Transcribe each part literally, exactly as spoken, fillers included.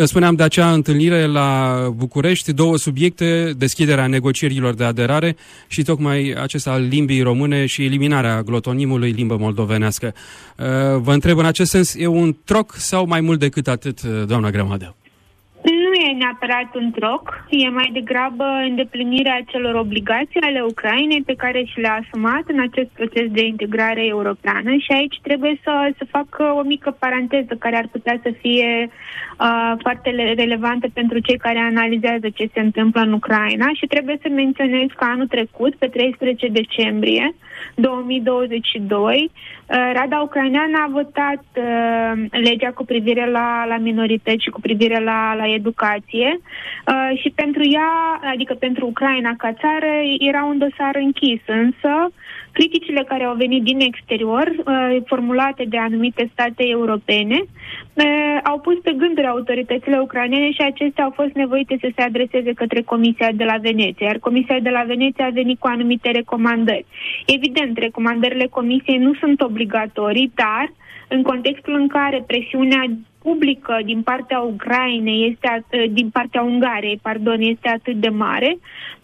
Spuneam de acea întâlnire la București, două subiecte, deschiderea negocierilor de aderare și tocmai acesta al limbii române și eliminarea glotonimului limbă moldovenească. Vă întreb în acest sens, e un troc sau mai mult decât atât, doamna Grămadă? Nu e neapărat un troc, e mai degrabă îndeplinirea celor obligații ale Ucrainei pe care și le-a asumat în acest proces de integrare europeană și aici trebuie să, să fac o mică paranteză care ar putea să fie uh, foarte relevantă pentru cei care analizează ce se întâmplă în Ucraina și trebuie să menționez că anul trecut, pe treisprezece decembrie două mii douăzeci și doi, Rada Ucraineană a votat uh, legea cu privire la, la minorități și cu privire la, la educație uh, și pentru ea, adică pentru Ucraina ca țară, era un dosar închis, însă criticile care au venit din exterior, uh, formulate de anumite state europene, uh, au pus pe gânduri autoritățile ucrainene și acestea au fost nevoite să se adreseze către Comisia de la Veneția, iar Comisia de la Veneția a venit cu anumite recomandări. Evident, recomandările Comisiei nu sunt obligatorii, dar în contextul în care presiunea publică din partea Ucrainei este din partea Ungariei, pardon, este atât de mare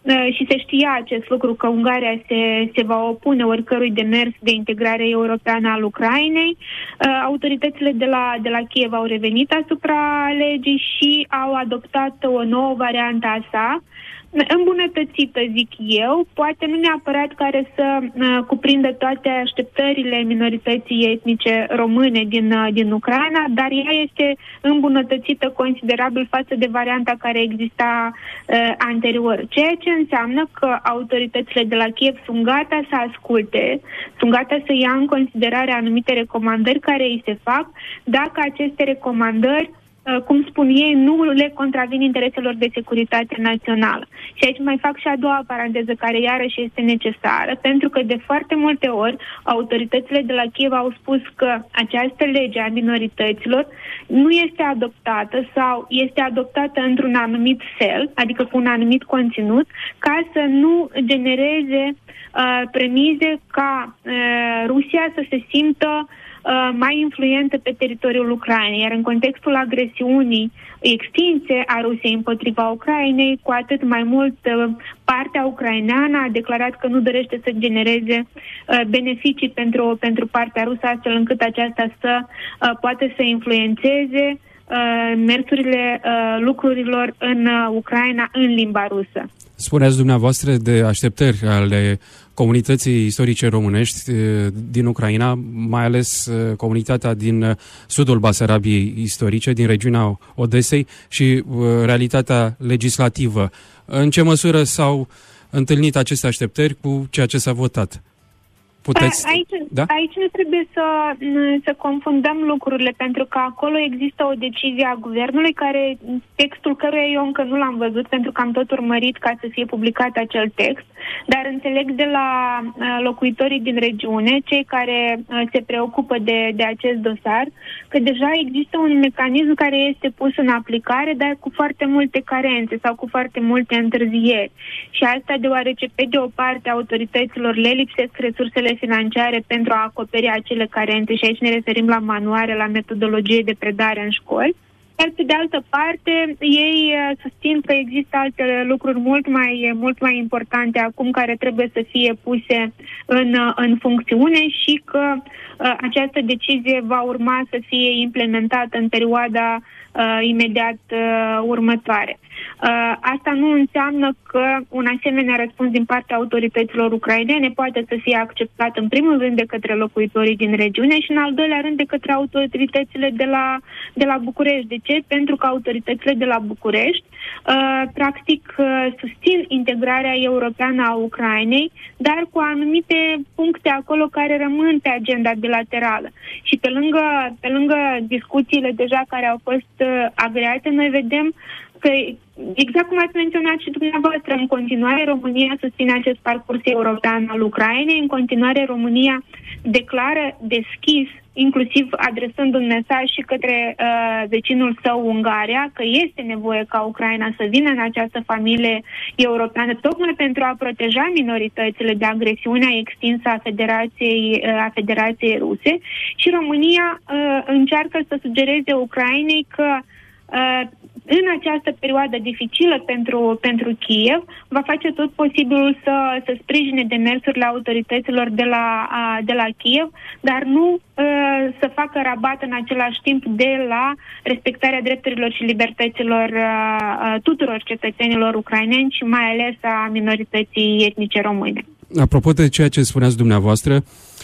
și se știa acest lucru că Ungaria se, se va opune oricărui demers de integrare europeană al Ucrainei, autoritățile de la, de la Kiev au revenit asupra legii și au adoptat o nouă variantă a sa, îmbunătățită, zic eu, poate nu neapărat care să uh, cuprindă toate așteptările minorității etnice române din, uh, din Ucraina, dar ea este îmbunătățită considerabil față de varianta care exista uh, anterior, ceea ce înseamnă că autoritățile de la Kiev sunt gata să asculte, sunt gata să ia în considerare anumite recomandări care îi se fac, dacă aceste recomandări, cum spun ei, nu le contravin intereselor de securitate națională. Și aici mai fac și a doua paranteză, care iarăși este necesară, pentru că de foarte multe ori autoritățile de la Kiev au spus că această lege a minorităților nu este adoptată sau este adoptată într-un anumit fel, adică cu un anumit conținut, ca să nu genereze uh, premize ca uh, Rusia să se simtă mai influentă pe teritoriul Ucrainei, iar în contextul agresiunii extinse a Rusiei împotriva Ucrainei, cu atât mai mult partea ucraineană a declarat că nu dorește să genereze beneficii pentru, pentru partea rusă, astfel încât aceasta să poate să influențeze mersurile lucrurilor în Ucraina în limba rusă. Spuneați dumneavoastră de așteptări ale comunității istorice românești din Ucraina, mai ales comunitatea din sudul Basarabiei istorice, din regiunea Odesei și realitatea legislativă. În ce măsură s-au întâlnit aceste așteptări cu ceea ce s-a votat? Puteți... Aici, da? aici nu trebuie să, să confundăm lucrurile, pentru că acolo există o decizie a guvernului, care, textul căruia eu încă nu l-am văzut, pentru că am tot urmărit ca să fie publicat acel text, dar înțeleg de la locuitorii din regiune, cei care se preocupă de, de acest dosar, că deja există un mecanism care este pus în aplicare, dar cu foarte multe carențe sau cu foarte multe întârzieri. Și asta deoarece, pe de o parte, autorităților le lipsesc resursele financiare pentru a acoperi acele carențe și aici ne referim la manuale, la metodologie de predare în școli. Iar pe de altă parte, ei susțin că există alte lucruri mult mai, mult mai importante acum care trebuie să fie puse în, în funcțiune și că uh, această decizie va urma să fie implementată în perioada uh, imediat uh, următoare. Uh, asta nu înseamnă că un asemenea răspuns din partea autorităților ucrainene poate să fie acceptat în primul rând de către locuitorii din regiune și în al doilea rând de către autoritățile de la, de la București. De ce? Pentru că autoritățile de la București uh, practic uh, susțin integrarea europeană a Ucrainei, dar cu anumite puncte acolo care rămân pe agenda bilaterală. Și pe lângă, pe lângă discuțiile deja care au fost uh, agreate, noi vedem că, exact cum ați menționat și dumneavoastră, în continuare România susține acest parcurs european al Ucrainei, în continuare România declară deschis, inclusiv adresând un mesaj și către uh, vecinul său Ungaria, că este nevoie ca Ucraina să vină în această familie europeană, tocmai pentru a proteja minoritățile de agresiunea extinsă a Federației, uh, a Federației Ruse, și România uh, încearcă să sugereze Ucrainei că Uh, în această perioadă dificilă pentru, pentru Kiev, va face tot posibilul să, să sprijine demersurile autorităților de la, de la Kiev, dar nu să facă rabat în același timp de la respectarea drepturilor și libertăților tuturor cetățenilor ucraineni și mai ales a minorității etnice române. Apropo de ceea ce spuneați dumneavoastră,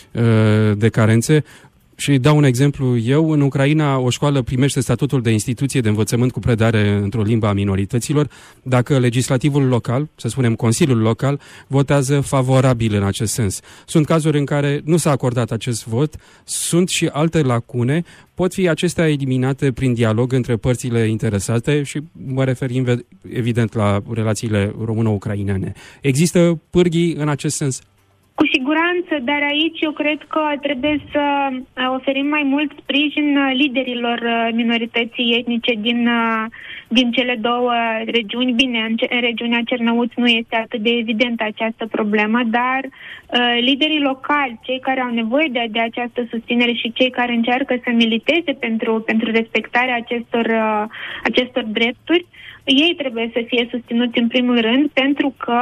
de carențe, și dau un exemplu eu, în Ucraina o școală primește statutul de instituție de învățământ cu predare într-o limbă a minorităților dacă legislativul local, să spunem Consiliul Local, votează favorabil în acest sens. Sunt cazuri în care nu s-a acordat acest vot, sunt și alte lacune, pot fi acestea eliminate prin dialog între părțile interesate și mă refer evident la relațiile româno-ucrainene. Există pârghii în acest sens? Cu siguranță, dar aici eu cred că trebuie să oferim mai mult sprijin liderilor minorității etnice din, din cele două regiuni. Bine, în, în regiunea Cernăuți nu este atât de evidentă această problemă, dar uh, liderii locali, cei care au nevoie de, de această susținere și cei care încearcă să militeze pentru, pentru respectarea acestor, uh, acestor drepturi, ei trebuie să fie susținuți în primul rând, pentru că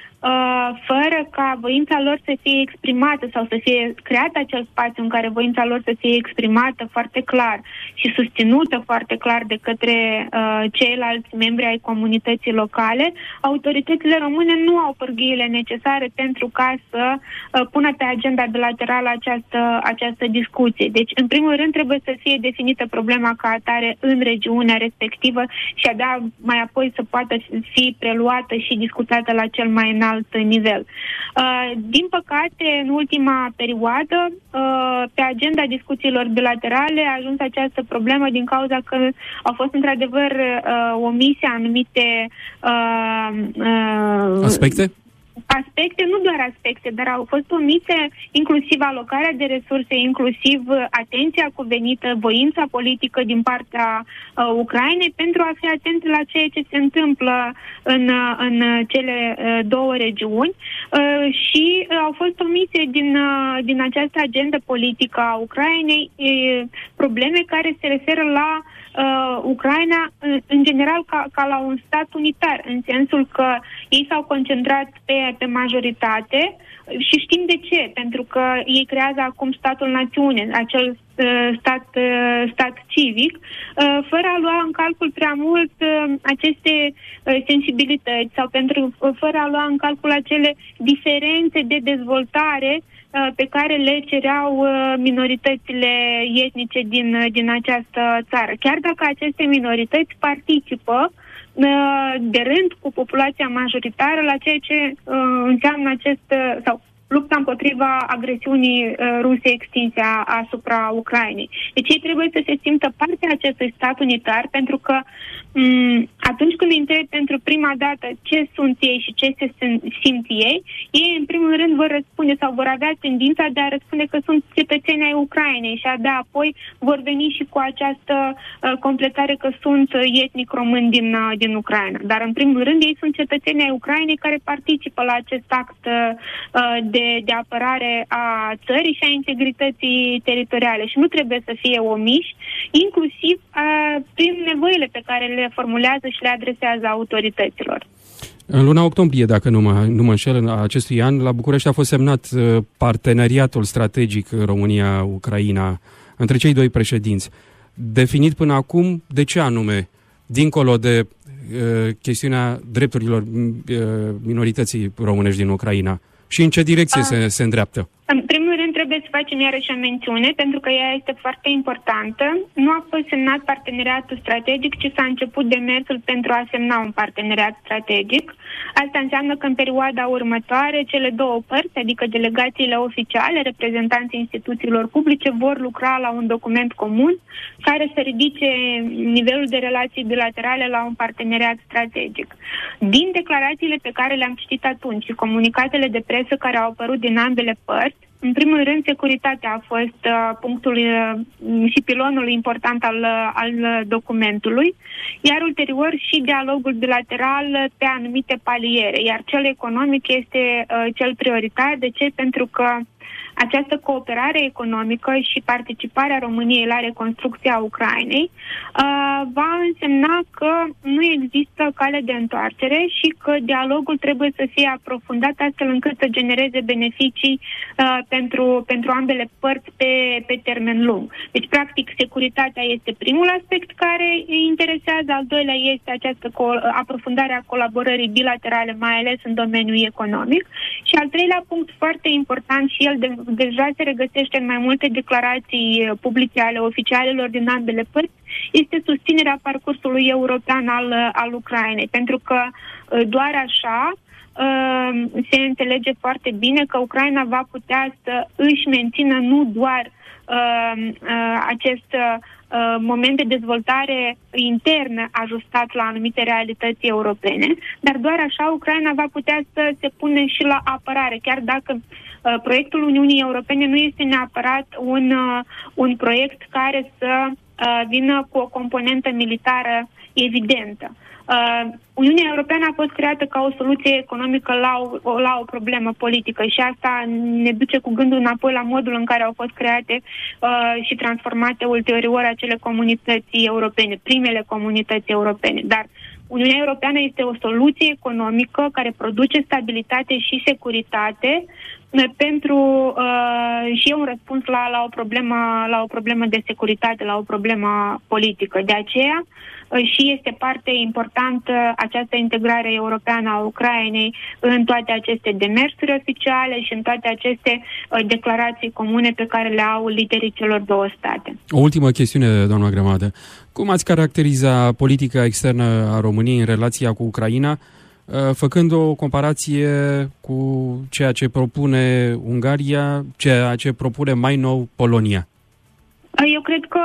Uh, fără ca voința lor să fie exprimată sau să fie creat acel spațiu în care voința lor să fie exprimată foarte clar și susținută foarte clar de către uh, ceilalți membri ai comunității locale, autoritățile române nu au pârghiile necesare pentru ca să uh, pună pe agenda bilaterală această, această discuție. Deci, în primul rând, trebuie să fie definită problema ca atare în regiunea respectivă și abia mai apoi să poată fi preluată și discutată la cel mai înalt alt nivel. Uh, din păcate, în ultima perioadă, uh, pe agenda discuțiilor bilaterale a ajuns această problemă din cauza că au fost într-adevăr uh, omise anumite uh, uh, aspecte? Aspecte, nu doar aspecte, dar au fost omite inclusiv alocarea de resurse, inclusiv atenția cuvenită, voința politică din partea uh, Ucrainei pentru a fi atent la ceea ce se întâmplă în, în cele uh, două regiuni uh, și uh, au fost omite din, uh, din această agendă politică a Ucrainei uh, probleme care se referă la Uh, Ucraina, în, în general, ca, ca la un stat unitar, în sensul că ei s-au concentrat pe, pe majoritate și știm de ce, pentru că ei creează acum statul națiune, acel uh, stat, uh, stat civic, uh, fără a lua în calcul prea mult uh, aceste uh, sensibilități sau pentru, uh, fără a lua în calcul acele diferențe de dezvoltare pe care le cereau minoritățile etnice din, din această țară. Chiar dacă aceste minorități participă de rând cu populația majoritară la ceea ce înseamnă acest, sau lupta împotriva agresiunii ruse extinse asupra Ucrainei. Deci ei trebuie să se simtă parte a acestui stat unitar, pentru că m- atunci când întrebi pentru prima dată ce sunt ei și ce se simt ei, ei în primul rând vor răspunde sau vor avea tendința de a răspunde că sunt cetățeni ai Ucrainei și abia apoi vor veni și cu această uh, completare că sunt etnic români din, uh, din Ucraina. Dar în primul rând ei sunt cetățeni ai Ucrainei care participă la acest act uh, de, de apărare a țării și a integrității teritoriale și nu trebuie să fie omiși, inclusiv uh, prin nevoile pe care le formulează și le adresează autorităților. În luna octombrie, dacă nu mă, nu mă înșel, acestui an, la București a fost semnat uh, parteneriatul strategic România-Ucraina între cei doi președinți. Definit până acum, de ce anume, dincolo de uh, chestiunea drepturilor uh, minorității românești din Ucraina? Și în ce direcție uh. se, se îndreaptă? În primul rând trebuie să facem iarăși o mențiune, pentru că ea este foarte importantă. Nu a fost semnat parteneriatul strategic, ci s-a început demersul pentru a semna un parteneriat strategic. Asta înseamnă că în perioada următoare cele două părți, adică delegațiile oficiale, reprezentanții instituțiilor publice, vor lucra la un document comun care să ridice nivelul de relații bilaterale la un parteneriat strategic. Din declarațiile pe care le-am citit atunci și comunicatele de presă care au apărut din ambele părți, în primul rând, securitatea a fost uh, punctul uh, și pilonul important al, uh, al documentului, iar ulterior și dialogul bilateral pe anumite paliere, iar cel economic este uh, cel prioritar. De ce? Pentru că această cooperare economică și participarea României la reconstrucția Ucrainei uh, va însemna că nu există cale de întoarcere și că dialogul trebuie să fie aprofundat astfel încât să genereze beneficii uh, pentru, pentru ambele părți pe, pe termen lung. Deci, practic, securitatea este primul aspect care îi interesează, al doilea este această co- aprofundare a colaborării bilaterale, mai ales în domeniul economic. Și al treilea punct foarte important și el de, deja se regăsește în mai multe declarații publice ale oficialelor din ambele părți, este susținerea parcursului european al, al Ucrainei, pentru că doar așa se înțelege foarte bine că Ucraina va putea să își mențină nu doar acest moment de dezvoltare internă ajustat la anumite realități europene, dar doar așa Ucraina va putea să se pune și la apărare, chiar dacă uh, proiectul Uniunii Europene nu este neapărat un, uh, un proiect care să uh, vină cu o componentă militară evidentă. Uh, Uniunea Europeană a fost creată ca o soluție economică la o, la o problemă politică și asta ne duce cu gândul înapoi la modul în care au fost create uh, și transformate ulterior acele comunități europene, primele comunități europene. Dar Uniunea Europeană este o soluție economică care produce stabilitate și securitate pentru uh, și e un răspuns la, la, o problemă, la o problemă de securitate, la o problemă politică. De aceea uh, și este parte importantă această integrare europeană a Ucrainei în toate aceste demersuri oficiale și în toate aceste uh, declarații comune pe care le au liderii celor două state. O ultimă chestiune, doamna Grămadă. Cum ați caracteriza politica externă a României în relația cu Ucraina, făcând o comparație cu ceea ce propune Ungaria, ceea ce propune mai nou Polonia? Eu cred că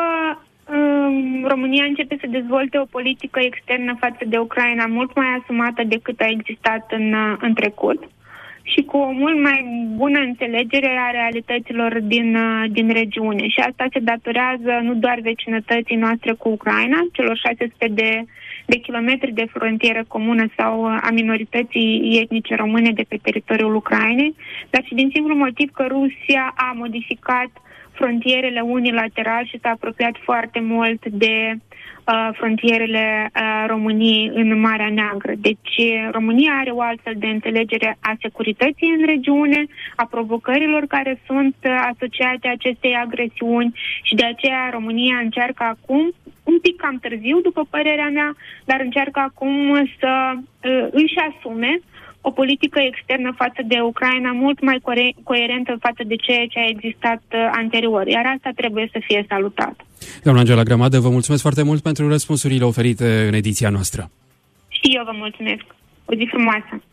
um, România începe să dezvolte o politică externă față de Ucraina mult mai asumată decât a existat în, în trecut și cu o mult mai bună înțelegere a realităților din, din regiune. Și asta se datorează nu doar vecinătății noastre cu Ucraina, celor șase sute de de kilometri de frontieră comună sau a minorității etnice române de pe teritoriul Ucrainei, dar și din simplu motiv că Rusia a modificat frontierele unilateral și s-a apropiat foarte mult de uh, frontierele uh, României în Marea Neagră. Deci România are o altfel de înțelegere a securității în regiune, a provocărilor care sunt uh, asociate acestei agresiuni și de aceea România încearcă acum, un pic cam târziu, după părerea mea, dar încearcă acum să uh, își asume o politică externă față de Ucraina mult mai co- coerentă față de ceea ce a existat uh, anterior, iar asta trebuie să fie salutat. Doamna Angela Grămadă, vă mulțumesc foarte mult pentru răspunsurile oferite în ediția noastră. Și eu vă mulțumesc. O zi frumoasă!